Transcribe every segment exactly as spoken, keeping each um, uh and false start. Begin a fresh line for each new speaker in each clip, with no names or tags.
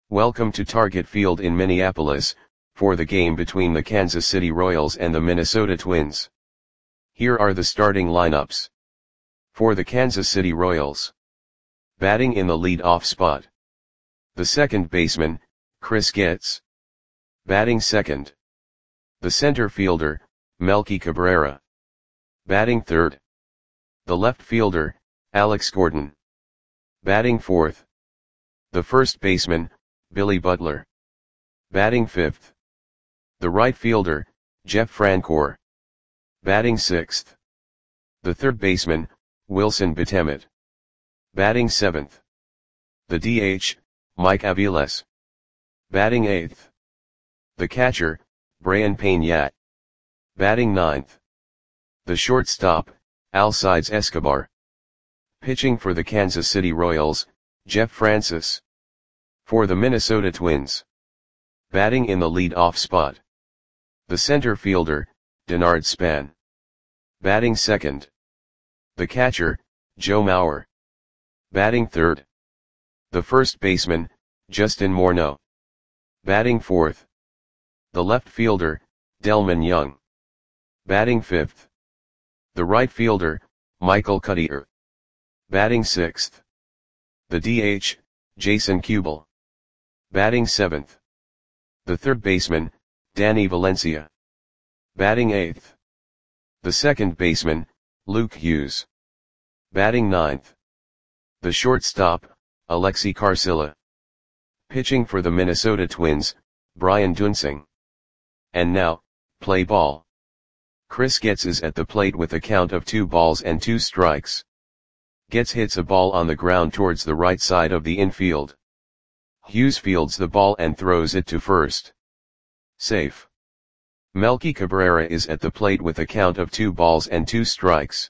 Welcome to Target Field in Minneapolis, for the game between the Kansas City Royals and the Minnesota Twins. Here are the starting lineups. For the Kansas City Royals. Batting in the lead-off spot. The second baseman, Chris Getz. Batting second. The center fielder, Melky Cabrera. Batting third. The left fielder, Alex Gordon. Batting fourth. The first baseman, Billy Butler. Batting fifth. The right fielder, Jeff Francoeur. Batting sixth. The third baseman, Wilson Betemet. Batting seventh. The D H, Mike Aviles. Batting eighth. The catcher, Brayan Peña. Batting ninth. The shortstop, Alcides Escobar. Pitching for the Kansas City Royals, Jeff Francis. For the Minnesota Twins. Batting in the lead-off spot. The center fielder, Denard Span. Batting second. The catcher, Joe Mauer. Batting third. The first baseman, Justin Morneau. Batting fourth. The left fielder, Delmon Young. Batting fifth. The right fielder, Michael Cuddyer. Batting sixth. The D H, Jason Kubel. Batting seventh. The third baseman, Danny Valencia. Batting eighth. The second baseman, Luke Hughes. Batting ninth. The shortstop, Alexi Carcilla. Pitching for the Minnesota Twins, Brian Duensing. And now, play ball. Chris Getz is at the plate with a count of two balls and two strikes. Getz hits a ball on the ground towards the right side of the infield. Hughes fields the ball and throws it to first. Safe. Melky Cabrera is at the plate with a count of two balls and two strikes.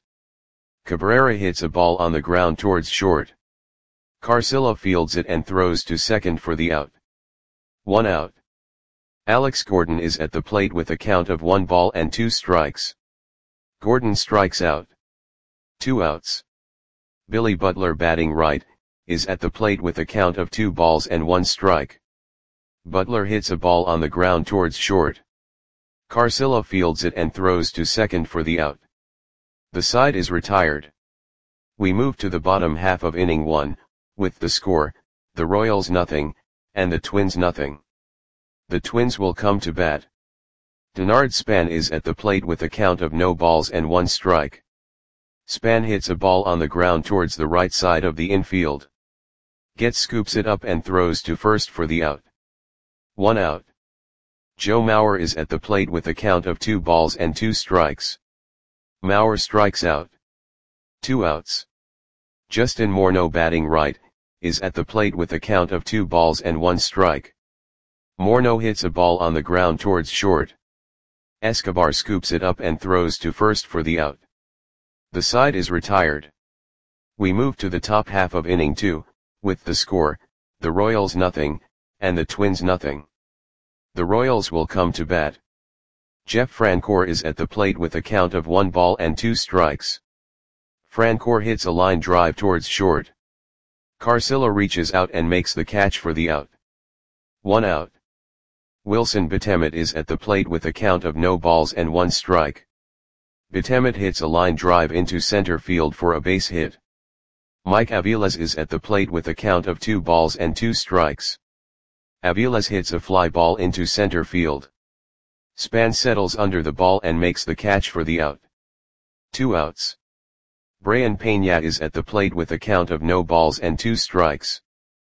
Cabrera hits a ball on the ground towards short. Carcilla fields it and throws to second for the out. One out. Alex Gordon is at the plate with a count of one ball and two strikes. Gordon strikes out. Two outs. Billy Butler, batting right, is at the plate with a count of two balls and one strike. Butler hits a ball on the ground towards short. Carcilla fields it and throws to second for the out. The side is retired. We move to the bottom half of inning one, with the score, the Royals nothing, and the Twins nothing. The Twins will come to bat. Denard Span is at the plate with a count of no balls and one strike. Span hits a ball on the ground towards the right side of the infield. Getz scoops it up and throws to first for the out. One out. Joe Mauer is at the plate with a count of two balls and two strikes. Mauer strikes out. Two outs. Justin Morneau, batting right, is at the plate with a count of two balls and one strike. Morneau hits a ball on the ground towards short. Escobar scoops it up and throws to first for the out. The side is retired. We move to the top half of inning two, with the score, the Royals nothing, and the Twins nothing. The Royals will come to bat. Jeff Francoeur is at the plate with a count of one ball and two strikes. Francoeur hits a line drive towards short. Carcilla reaches out and makes the catch for the out. One out. Wilson Betemet is at the plate with a count of no balls and one strike. Betemet hits a line drive into center field for a base hit. Mike Aviles is at the plate with a count of two balls and two strikes. Aviles hits a fly ball into center field. Span settles under the ball and makes the catch for the out. Two outs. Brayan Peña is at the plate with a count of no balls and two strikes.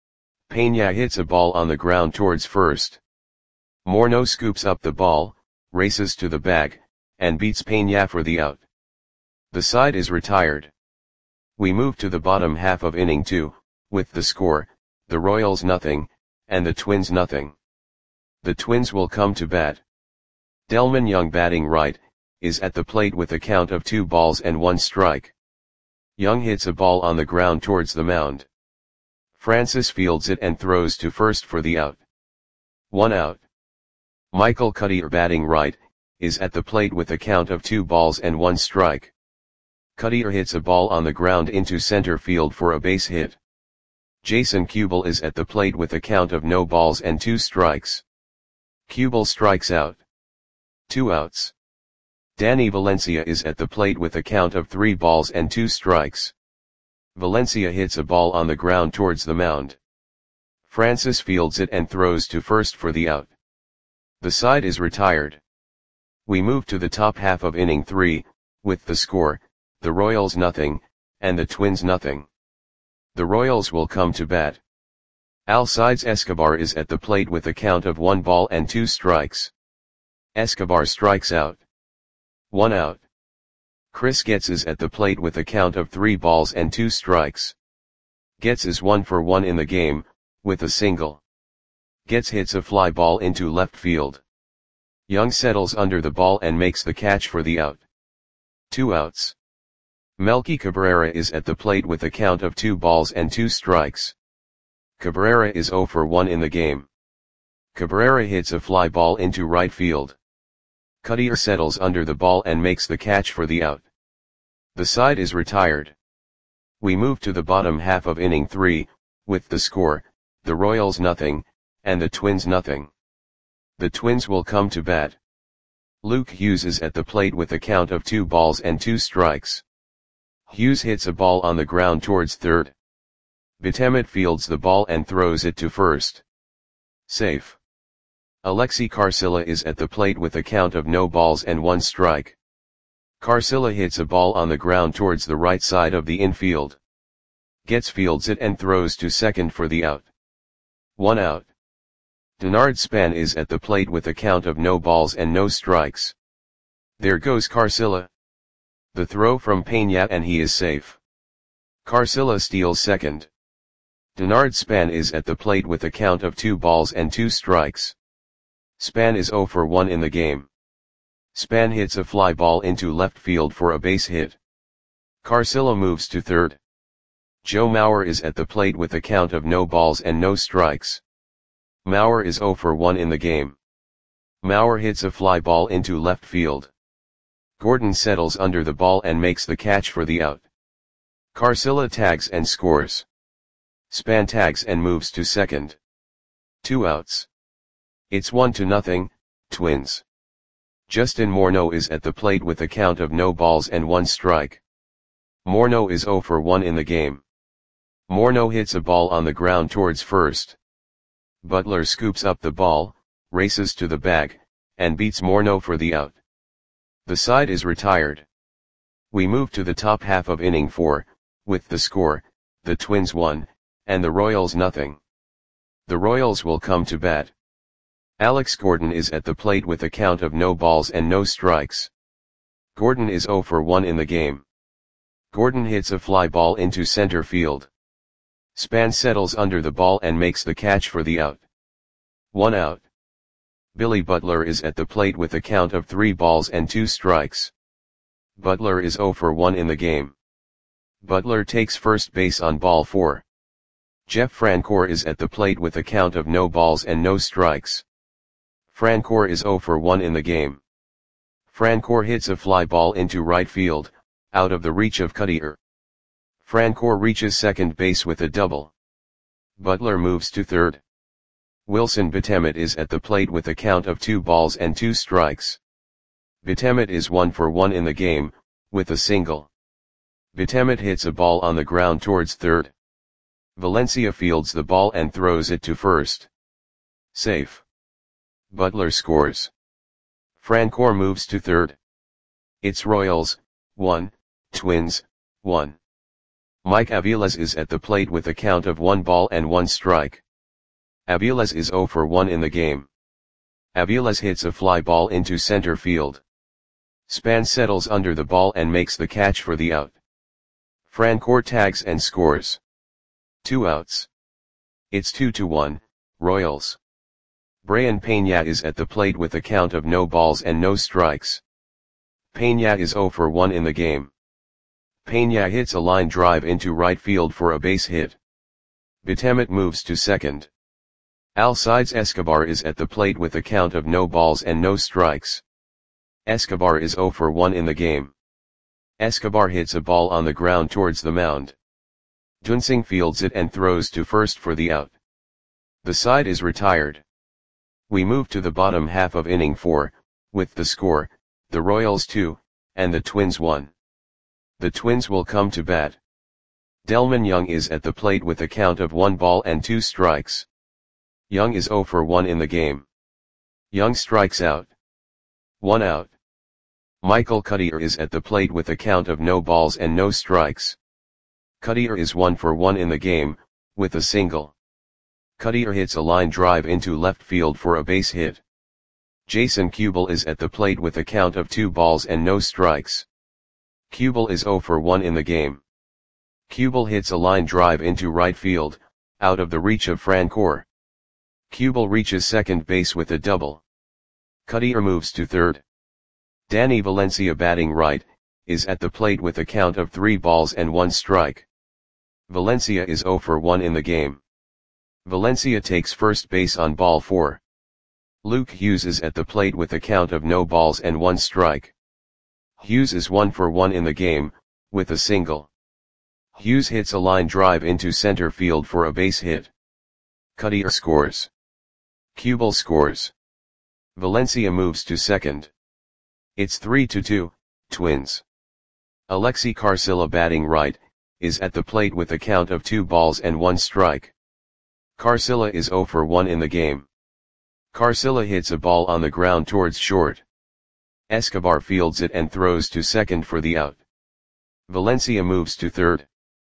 Peña hits a ball on the ground towards first. Morneau scoops up the ball, races to the bag, and beats Peña for the out. The side is retired. We move to the bottom half of inning two, with the score, the Royals nothing, and the Twins nothing. The Twins will come to bat. Delmon Young, batting right, is at the plate with a count of two balls and one strike. Young hits a ball on the ground towards the mound. Francis fields it and throws to first for the out. One out. Michael Cuddyer, batting right, is at the plate with a count of two balls and one strike. Cuddyer hits a ball on the ground into center field for a base hit. Jason Kubel is at the plate with a count of no balls and two strikes. Kubel strikes out. Two outs. Danny Valencia is at the plate with a count of three balls and two strikes. Valencia hits a ball on the ground towards the mound. Francis fields it and throws to first for the out. The side is retired. We move to the top half of inning three, with the score, the Royals nothing, and the Twins nothing. The Royals will come to bat. Alcides Escobar is at the plate with a count of one ball and two strikes. Escobar strikes out. One out. Chris Getz is at the plate with a count of three balls and two strikes. Getz is one for one in the game, with a single. Getz hits a fly ball into left field. Young settles under the ball and makes the catch for the out. Two outs. Melky Cabrera is at the plate with a count of two balls and two strikes. Cabrera is zero for one in the game. Cabrera hits a fly ball into right field. Cutter settles under the ball and makes the catch for the out. The side is retired. We move to the bottom half of inning three, with the score, the Royals nothing, and the Twins nothing. The Twins will come to bat. Luke Hughes is at the plate with a count of two balls and two strikes. Hughes hits a ball on the ground towards third. Betemet fields the ball and throws it to first. Safe. Alexi Carcilla is at the plate with a count of no balls and one strike. Carcilla hits a ball on the ground towards the right side of the infield. Getz fields it and throws to second for the out. One out. Denard Span is at the plate with a count of no balls and no strikes. There goes Carcilla. The throw from Peña and he is safe. Carcilla steals second. Denard Span is at the plate with a count of two balls and two strikes. Span is zero for one in the game. Span hits a fly ball into left field for a base hit. Carcilla moves to third. Joe Mauer is at the plate with a count of no balls and no strikes. Mauer is zero for one in the game. Mauer hits a fly ball into left field. Gordon settles under the ball and makes the catch for the out. Carcilla tags and scores. Span tags and moves to second. Two outs. It's one to nothing, Twins. Justin Morneau is at the plate with a count of no balls and one strike. Morneau is zero for one in the game. Morneau hits a ball on the ground towards first. Butler scoops up the ball, races to the bag, and beats Morneau for the out. The side is retired. We move to the top half of inning four, with the score, the Twins one, and the Royals nothing. The Royals will come to bat. Alex Gordon is at the plate with a count of no balls and no strikes. Gordon is zero for one in the game. Gordon hits a fly ball into center field. Span settles under the ball and makes the catch for the out. One out. Billy Butler is at the plate with a count of three balls and two strikes. Butler is zero for one in the game. Butler takes first base on ball four. Jeff Francoeur is at the plate with a count of no balls and no strikes. Francoeur is zero for one in the game. Francoeur hits a fly ball into right field, out of the reach of Cutter. Francoeur reaches second base with a double. Butler moves to third. Wilson Betemet is at the plate with a count of two balls and two strikes. Betemet is one for one in the game, with a single. Betemet hits a ball on the ground towards third. Valencia fields the ball and throws it to first. Safe. Butler scores. Francoeur moves to third. It's Royals, one, Twins, one. Mike Aviles is at the plate with a count of one ball and one strike. Aviles is zero for one in the game. Aviles hits a fly ball into center field. Span settles under the ball and makes the catch for the out. Francoeur tags and scores. Two outs. It's two to one, Royals. Brayan Peña is at the plate with a count of no balls and no strikes. Peña is zero for one in the game. Peña hits a line drive into right field for a base hit. Betemet moves to second. Alcides Escobar is at the plate with a count of no balls and no strikes. Escobar is zero for one in the game. Escobar hits a ball on the ground towards the mound. Dunsing fields it and throws to first for the out. The side is retired. We move to the bottom half of inning four, with the score, the Royals two, and the Twins one. The Twins will come to bat. Delmon Young is at the plate with a count of one ball and two strikes. Young is zero for one in the game. Young strikes out. One out. Michael Cuddyer is at the plate with a count of no balls and no strikes. Cuddyer is one for one in the game, with a single. Cuddyer hits a line drive into left field for a base hit. Jason Kubel is at the plate with a count of two balls and no strikes. Kubel is zero for one in the game. Kubel hits a line drive into right field, out of the reach of Francoeur. Kubel reaches second base with a double. Cuddyer moves to third. Danny Valencia, batting right, is at the plate with a count of three balls and one strike. Valencia is zero for one in the game. Valencia takes first base on ball four. Luke Hughes is at the plate with a count of no balls and one strike. Hughes is one for one in the game, with a single. Hughes hits a line drive into center field for a base hit. Cuddyer scores. Kubel scores. Valencia moves to second. It's three to two, Twins. Alexi Carcilla, batting right, is at the plate with a count of two balls and one strike. Carcilla is zero for one in the game. Carcilla hits a ball on the ground towards short. Escobar fields it and throws to second for the out. Valencia moves to third.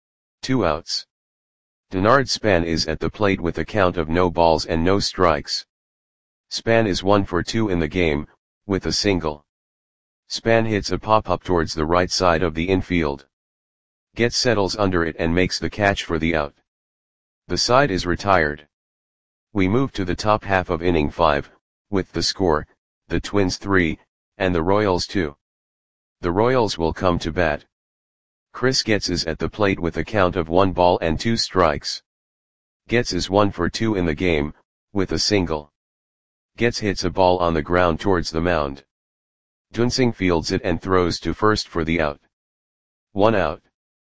Two outs. Denard Span is at the plate with a count of no balls and no strikes. Span is one for two in the game, with a single. Span hits a pop-up towards the right side of the infield. Getz settles under it and makes the catch for the out. The side is retired. We move to the top half of inning five, with the score, the Twins three, and the Royals two. The Royals will come to bat. Chris Getz is at the plate with a count of one ball and two strikes. Getz is one for two in the game, with a single. Getz hits a ball on the ground towards the mound. Dunsing fields it and throws to first for the out. One out.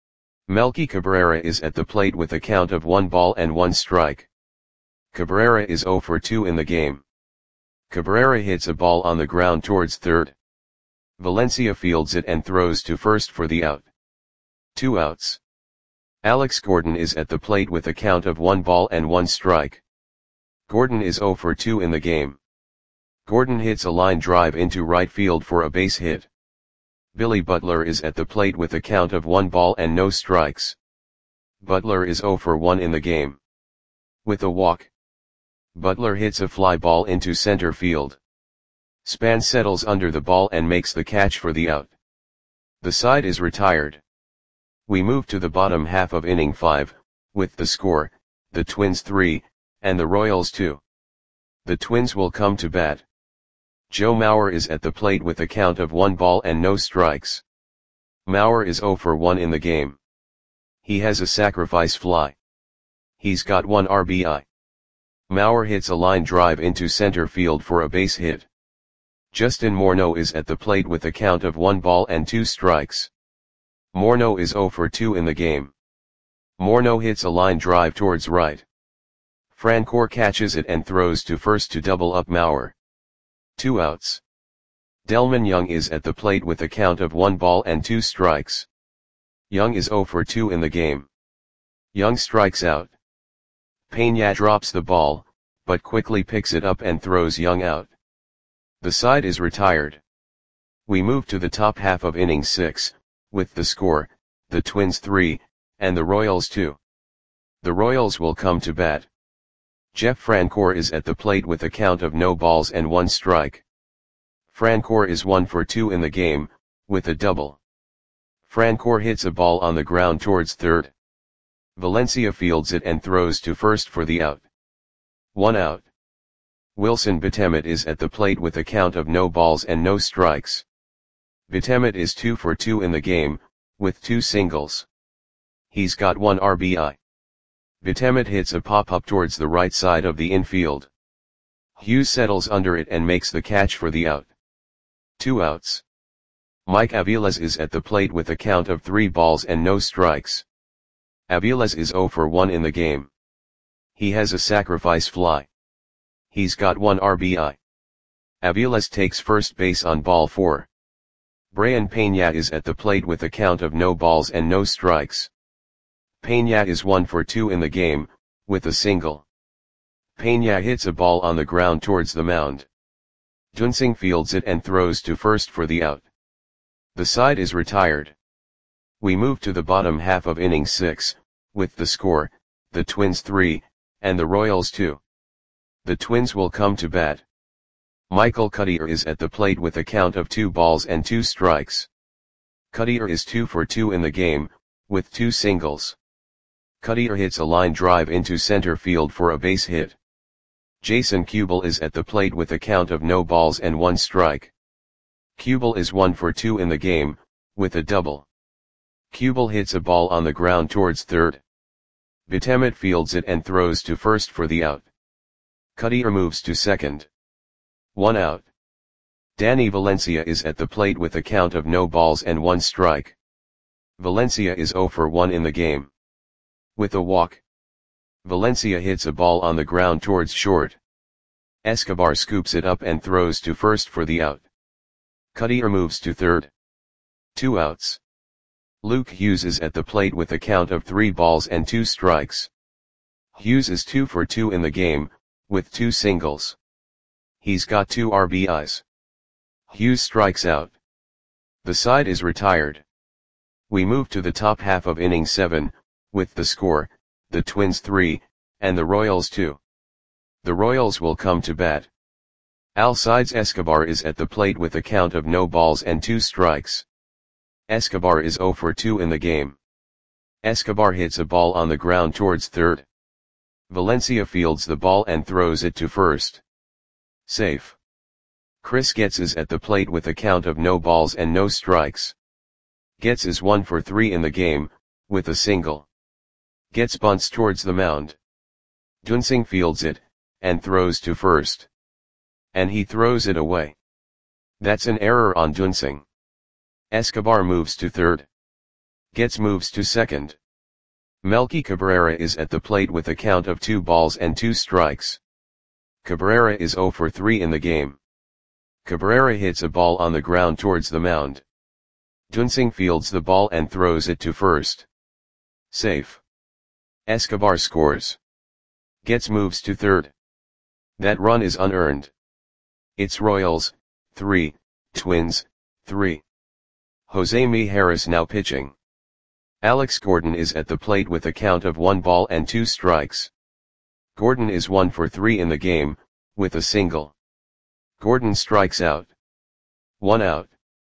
Melky Cabrera is at the plate with a count of one ball and one strike. Cabrera is zero for two in the game. Cabrera hits a ball on the ground towards third. Valencia fields it and throws to first for the out. Two outs. Alex Gordon is at the plate with a count of one ball and one strike. Gordon is zero for two in the game. Gordon hits a line drive into right field for a base hit. Billy Butler is at the plate with a count of one ball and no strikes. Butler is zero for one in the game. With a walk. Butler hits a fly ball into center field. Span settles under the ball and makes the catch for the out. The side is retired. We move to the bottom half of inning five, with the score, the Twins three, and the Royals two. The Twins will come to bat. Joe Mauer is at the plate with a count of one ball and no strikes. Mauer is zero for one in the game. He has a sacrifice fly. He's got one R B I. Mauer hits a line drive into center field for a base hit. Justin Morneau is at the plate with a count of one ball and two strikes. Morneau is zero for two in the game. Morneau hits a line drive towards right. Francoeur catches it and throws to first to double up Mauer. Two outs. Delmon Young is at the plate with a count of one ball and two strikes. Young is zero for two in the game. Young strikes out. Peña drops the ball, but quickly picks it up and throws Young out. The side is retired. We move to the top half of inning six, with the score, the Twins three, and the Royals two. The Royals will come to bat. Jeff Francoeur is at the plate with a count of no balls and one strike. Francoeur is one for two in the game, with a double. Francoeur hits a ball on the ground towards third. Valencia fields it and throws to first for the out. One out. Wilson Betemet is at the plate with a count of no balls and no strikes. Betemet is two for two in the game, with two singles. He's got one R B I. Betemet hits a pop-up towards the right side of the infield. Hughes settles under it and makes the catch for the out. Two outs. Mike Aviles is at the plate with a count of three balls and no strikes. Aviles is zero for one in the game. He has a sacrifice fly. He's got one R B I. Aviles takes first base on ball four. Brian Peña is at the plate with a count of no balls and no strikes. Peña is one for two in the game, with a single. Peña hits a ball on the ground towards the mound. Duensing fields it and throws to first for the out. The side is retired. We move to the bottom half of inning six, with the score, the Twins three, and the Royals two. The Twins will come to bat. Michael Cuddyer is at the plate with a count of two balls and two strikes. Cuddyer is two for two in the game, with two singles. Cuddyer hits a line drive into center field for a base hit. Jason Kubel is at the plate with a count of no balls and one strike. Kubel is one for two in the game, with a double. Kubel hits a ball on the ground towards third. Betemet fields it and throws to first for the out. Cuddyer moves to second. One out. Danny Valencia is at the plate with a count of no balls and one strike. Valencia is zero for one in the game. With a walk. Valencia hits a ball on the ground towards short. Escobar scoops it up and throws to first for the out. Cuddyer moves to third. Two outs. Luke Hughes is at the plate with a count of three balls and two strikes. Hughes is two for two in the game, with two singles. He's got two R B Is. Hughes strikes out. The side is retired. We move to the top half of inning seven, with the score, the Twins three, and the Royals two. The Royals will come to bat. Alcides Escobar is at the plate with a count of no balls and two strikes. Escobar is zero for two in the game. Escobar hits a ball on the ground towards third. Valencia fields the ball and throws it to first. Safe. Chris Getz is at the plate with a count of no balls and no strikes. Getz is one for three in the game, with a single. Getz bunts towards the mound. Duensing fields it, and throws to first. And he throws it away. That's an error on Duensing. Escobar moves to third. Getz moves to second. Melky Cabrera is at the plate with a count of two balls and two strikes. Cabrera is zero for three in the game. Cabrera hits a ball on the ground towards the mound. Duensing fields the ball and throws it to first. Safe. Escobar scores. Getz moves to third. That run is unearned. It's Royals, three, Twins, three. Jose Mijares now pitching. Alex Gordon is at the plate with a count of one ball and two strikes. Gordon is one for three in the game, with a single. Gordon strikes out. One out.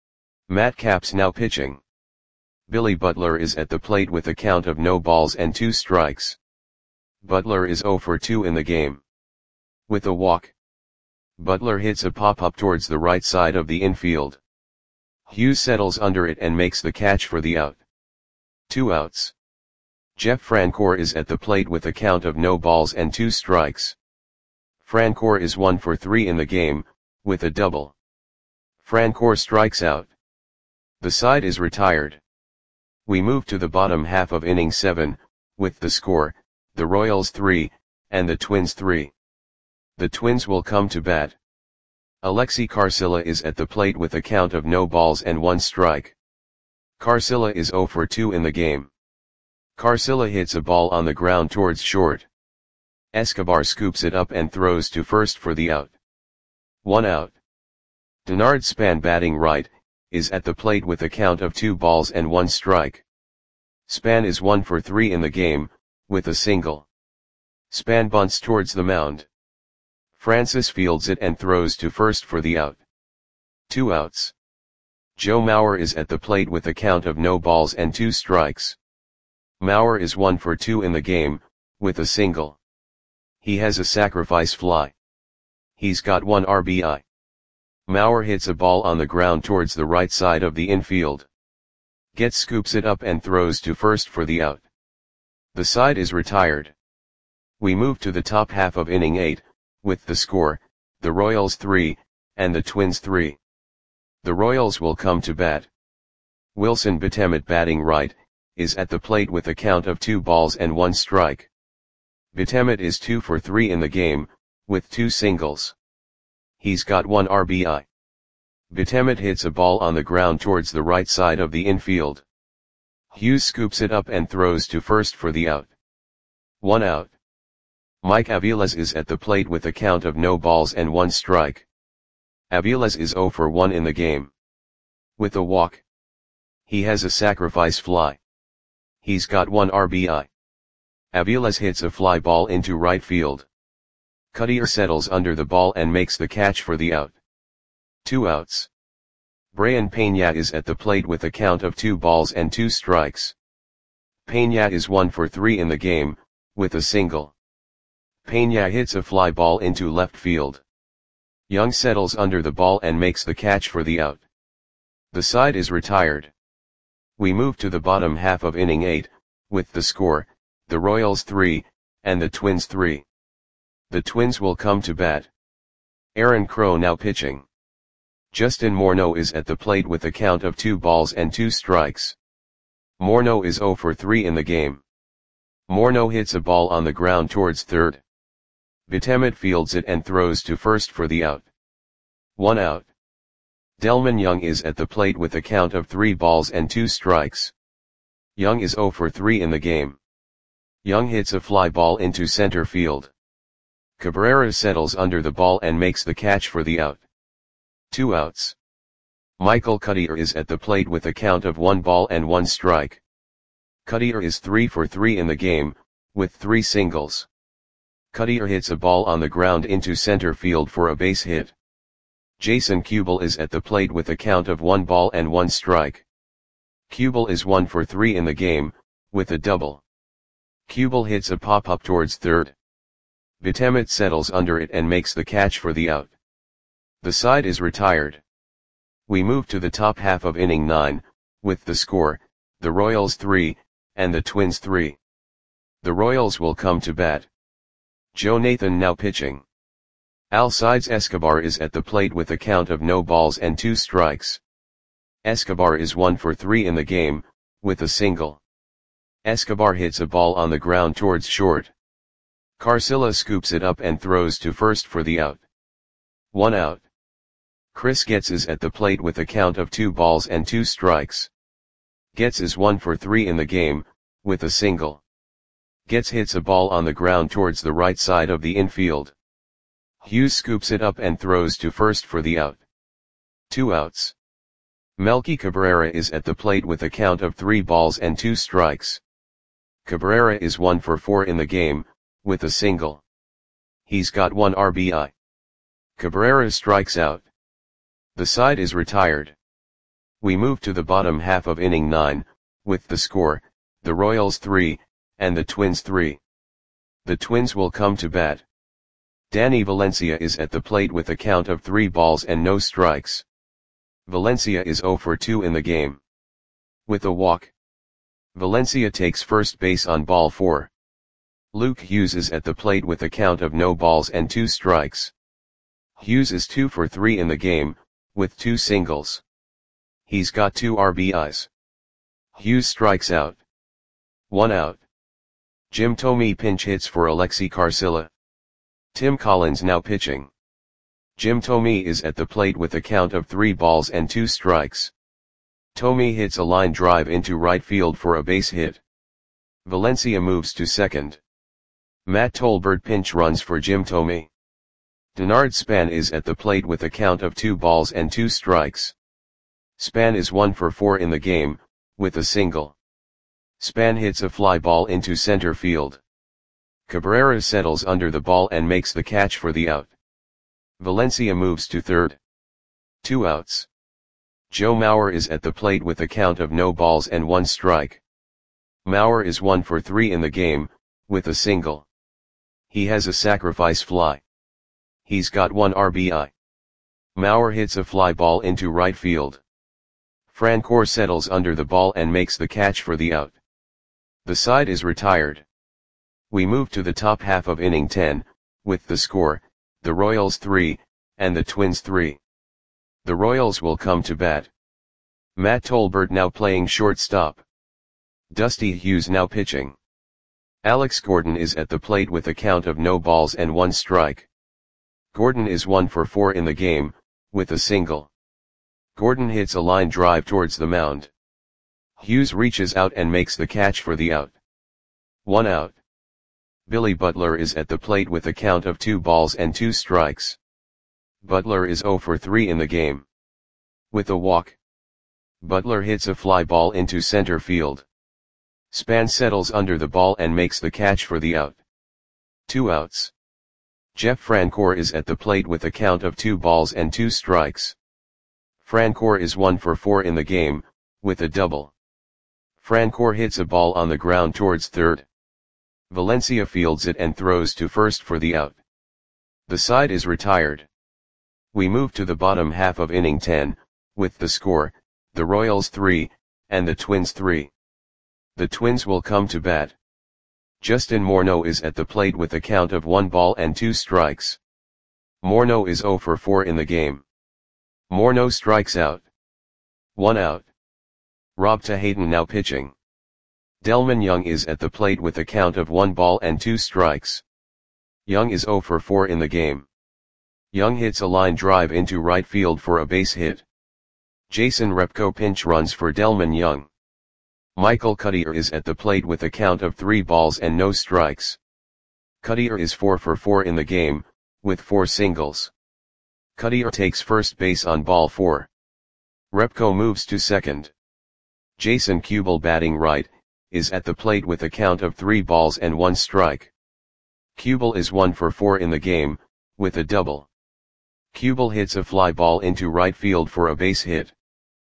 Matt Capps now pitching. Billy Butler is at the plate with a count of no balls and two strikes. Butler is zero for two in the game. With a walk. Butler hits a pop-up towards the right side of the infield. Hughes settles under it and makes the catch for the out. Two outs. Jeff Francoeur is at the plate with a count of no balls and two strikes. Francoeur is one for three in the game, with a double. Francoeur strikes out. The side is retired. We move to the bottom half of inning seven, with the score, the Royals three, and the Twins three. The Twins will come to bat. Alexi Carcilla is at the plate with a count of no balls and one strike. Carcilla is zero for two in the game. Carcilla hits a ball on the ground towards short. Escobar scoops it up and throws to first for the out. One out. Denard Span, batting right, is at the plate with a count of two balls and one strike. Span is one for three in the game, with a single. Span bunts towards the mound. Francis fields it and throws to first for the out. Two outs. Joe Mauer is at the plate with a count of no balls and two strikes. Mauer is one for two in the game, with a single. He has a sacrifice fly. He's got one R B I. Mauer hits a ball on the ground towards the right side of the infield. Getz scoops it up and throws to first for the out. The side is retired. We move to the top half of inning eight, with the score, the Royals three, and the Twins three. The Royals will come to bat. Wilson Betemet, batting right, is at the plate with a count of two balls and one strike. Betemet is two for three in the game, with two singles. He's got one R B I. Betemet hits a ball on the ground towards the right side of the infield. Hughes scoops it up and throws to first for the out. One out. Mike Aviles is at the plate with a count of no balls and one strike. Aviles is zero for one in the game. With a walk. He has a sacrifice fly. He's got one R B I. Aviles hits a fly ball into right field. Cutter settles under the ball and makes the catch for the out. Two outs. Brian Peña is at the plate with a count of two balls and two strikes. Peña is one for three in the game, with a single. Peña hits a fly ball into left field. Young settles under the ball and makes the catch for the out. The side is retired. We move to the bottom half of inning eight, with the score, the Royals three, and the Twins three. The Twins will come to bat. Aaron Crow now pitching. Justin Morneau is at the plate with a count of two balls and two strikes. Morneau is zero for three in the game. Morneau hits a ball on the ground towards third. Betemet fields it and throws to first for the out. One out. Delmon Young is at the plate with a count of three balls and two strikes. Young is zero for three in the game. Young hits a fly ball into center field. Cabrera settles under the ball and makes the catch for the out. Two outs. Michael Cutter is at the plate with a count of one ball and one strike. Cutter is three for three in the game, with three singles. Cutter hits a ball on the ground into center field for a base hit. Jason Kubel is at the plate with a count of one ball and one strike. Kubel is one for three in the game, with a double. Kubel hits a pop-up towards third. Betemet settles under it and makes the catch for the out. The side is retired. We move to the top half of inning nine, with the score, the Royals three, and the Twins three. The Royals will come to bat. Joe Nathan now pitching. Alcides Escobar is at the plate with a count of no balls and two strikes. Escobar is one for three in the game, with a single. Escobar hits a ball on the ground towards short. Carcilla scoops it up and throws to first for the out. One out. Chris Getz is at the plate with a count of two balls and two strikes. Getz is one for three in the game, with a single. Getz hits a ball on the ground towards the right side of the infield. Hughes scoops it up and throws to first for the out. Two outs. Melky Cabrera is at the plate with a count of three balls and two strikes. Cabrera is one for four in the game, with a single. He's got one R B I. Cabrera strikes out. The side is retired. We move to the bottom half of inning nine, with the score, the Royals three, and the Twins three. The Twins will come to bat. Danny Valencia is at the plate with a count of three balls and no strikes. Valencia is zero for two in the game. With a walk. Valencia takes first base on ball four. Luke Hughes is at the plate with a count of no balls and two strikes. Hughes is two for three in the game, with two singles. He's got two R B Is. Hughes strikes out. One out. Jim Thome pinch hits for Alexi Carcilla. Tim Collins now pitching. Jim Thome is at the plate with a count of three balls and two strikes. Thome hits a line drive into right field for a base hit. Valencia moves to second. Matt Tolbert pinch runs for Jim Thome. Denard Span is at the plate with a count of two balls and two strikes. Span is one for four in the game, with a single. Span hits a fly ball into center field. Cabrera settles under the ball and makes the catch for the out. Valencia moves to third. Two outs. Joe Mauer is at the plate with a count of no balls and one strike. Mauer is one for three in the game, with a single. He has a sacrifice fly. He's got one R B I. Mauer hits a fly ball into right field. Francoeur settles under the ball and makes the catch for the out. The side is retired. We move to the top half of inning ten, with the score, the Royals three, and the Twins three. The Royals will come to bat. Matt Tolbert now playing shortstop. Dusty Hughes now pitching. Alex Gordon is at the plate with a count of no balls and one strike. Gordon is one for four in the game, with a single. Gordon hits a line drive towards the mound. Hughes reaches out and makes the catch for the out. One out. Billy Butler is at the plate with a count of two balls and two strikes. Butler is zero for three in the game. With a walk. Butler hits a fly ball into center field. Span settles under the ball and makes the catch for the out. Two outs. Jeff Francoeur is at the plate with a count of two balls and two strikes. Francoeur is one for four in the game, with a double. Francoeur hits a ball on the ground towards third. Valencia fields it and throws to first for the out. The side is retired. We move to the bottom half of inning ten, with the score, the Royals three, and the Twins three. The Twins will come to bat. Justin Morneau is at the plate with a count of one ball and two strikes. Morneau is zero for four in the game. Morneau strikes out. One out. Rob Tahayden now pitching. Delmon Young is at the plate with a count of one ball and two strikes. Young is zero for four in the game. Young hits a line drive into right field for a base hit. Jason Repko pinch runs for Delmon Young. Michael Cuddyer is at the plate with a count of three balls and no strikes. Cuddyer is four for four in the game, with four singles. Cuddyer takes first base on ball four. Repko moves to second. Jason Kubel batting right, is at the plate with a count of three balls and one strike. Kubel is one for four in the game, with a double. Kubel hits a fly ball into right field for a base hit.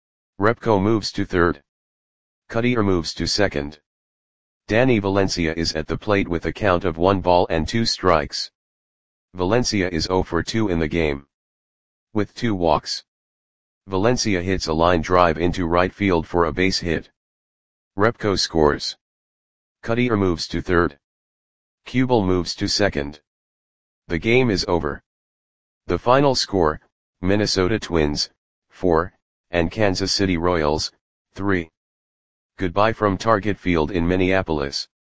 Repko moves to third. Cuddyer moves to second. Danny Valencia is at the plate with a count of one ball and two strikes. Valencia is zero for two in the game. With two walks. Valencia hits a line drive into right field for a base hit. Repko scores. Cuddyer moves to third. Kubel moves to second. The game is over. The final score, Minnesota Twins, four, and Kansas City Royals, three. Goodbye from Target Field in Minneapolis.